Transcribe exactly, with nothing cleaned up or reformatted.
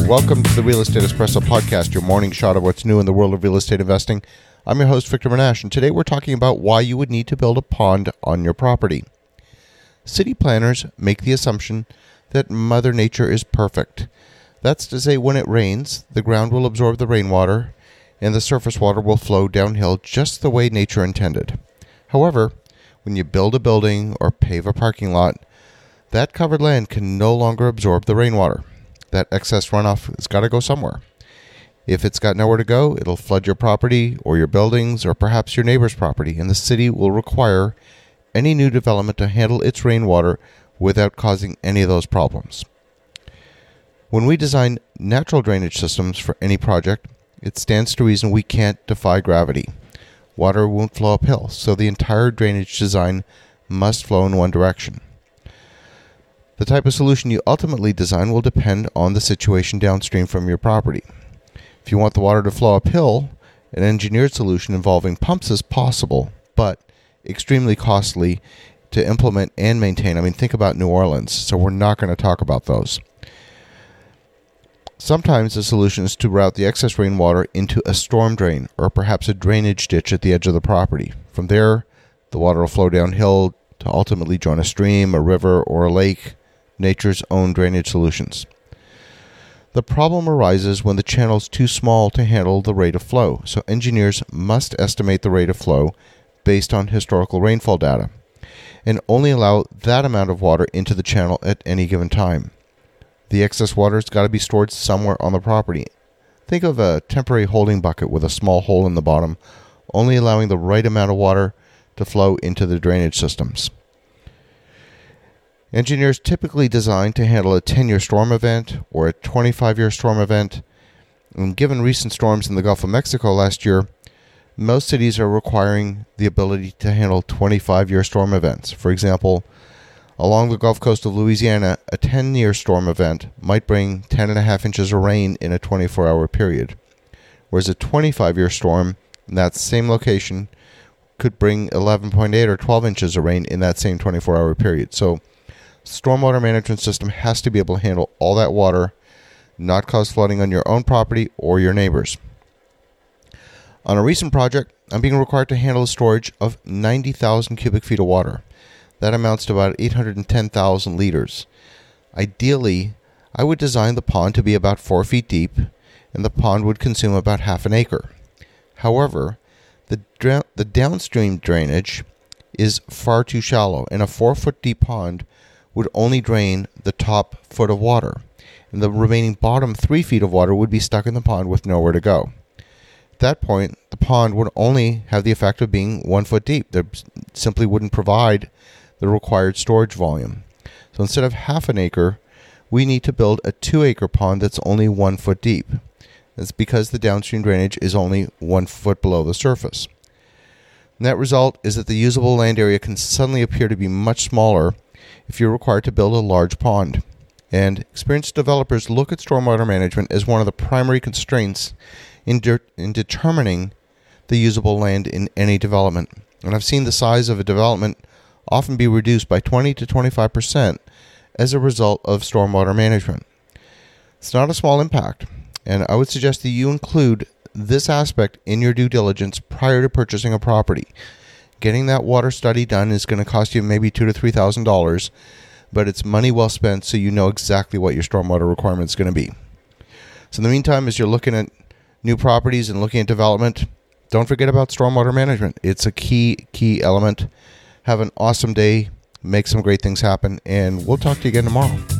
Welcome to the Real Estate Espresso Podcast, your morning shot of what's new in the world of real estate investing. I'm your host, Victor Menashe, and today we're talking about why you would need to build a pond on your property. City planners make the assumption that Mother Nature is perfect. That's to say, when it rains, the ground will absorb the rainwater and the surface water will flow downhill just the way nature intended. However, when you build a building or pave a parking lot, that covered land can no longer absorb the rainwater. That excess runoff has got to go somewhere. If it's got nowhere to go, it'll flood your property or your buildings or perhaps your neighbor's property, and the city will require any new development to handle its rainwater without causing any of those problems. When we design natural drainage systems for any project, it stands to reason we can't defy gravity. Water won't flow uphill, so the entire drainage design must flow in one direction. The type of solution you ultimately design will depend on the situation downstream from your property. If you want the water to flow uphill, an engineered solution involving pumps is possible, but extremely costly to implement and maintain. I mean, think about New Orleans, so we're not going to talk about those. Sometimes the solution is to route the excess rainwater into a storm drain or perhaps a drainage ditch at the edge of the property. From there, the water will flow downhill to ultimately join a stream, a river, or a lake, nature's own drainage solutions. The problem arises when the channel is too small to handle the rate of flow, so engineers must estimate the rate of flow based on historical rainfall data and only allow that amount of water into the channel at any given time. The excess water has got to be stored somewhere on the property. Think of a temporary holding bucket with a small hole in the bottom, only allowing the right amount of water to flow into the drainage systems. Engineers typically design to handle a ten-year storm event or a twenty-five-year storm event. And given recent storms in the Gulf of Mexico last year, most cities are requiring the ability to handle twenty-five-year storm events. For example, along the Gulf Coast of Louisiana, a ten-year storm event might bring ten and a half inches of rain in a twenty-four hour period, whereas a twenty-five-year storm in that same location could bring eleven point eight or twelve inches of rain in that same twenty-four hour period. So stormwater management system has to be able to handle all that water, not cause flooding on your own property or your neighbors. On a recent project, I'm being required to handle a storage of ninety thousand cubic feet of water. That amounts to about eight hundred ten thousand liters. Ideally, I would design the pond to be about four feet deep, and the pond would consume about half an acre. However, the, dra- the downstream drainage is far too shallow, and a four foot deep pond would only drain the top foot of water, and the remaining bottom three feet of water would be stuck in the pond with nowhere to go. At that point, the pond would only have the effect of being one foot deep. There simply wouldn't provide the required storage volume. So instead of half an acre, we need to build a two acre pond that's only one foot deep. That's because the downstream drainage is only one foot below the surface. Net result is that the usable land area can suddenly appear to be much smaller if you're required to build a large pond. And experienced developers look at stormwater management as one of the primary constraints in, de- in determining the usable land in any development. And I've seen the size of a development often be reduced by twenty to twenty-five percent as a result of stormwater management. It's not a small impact, and I would suggest that you include this aspect in your due diligence prior to purchasing a property. Getting that water study done is going to cost you maybe two to three thousand dollars, but it's money well spent, so you know exactly what your stormwater requirement is going to be. So in the meantime, as you're looking at new properties and looking at development, don't forget about stormwater management. It's a key key element. Have an awesome day. Make some great things happen, and we'll talk to you again tomorrow.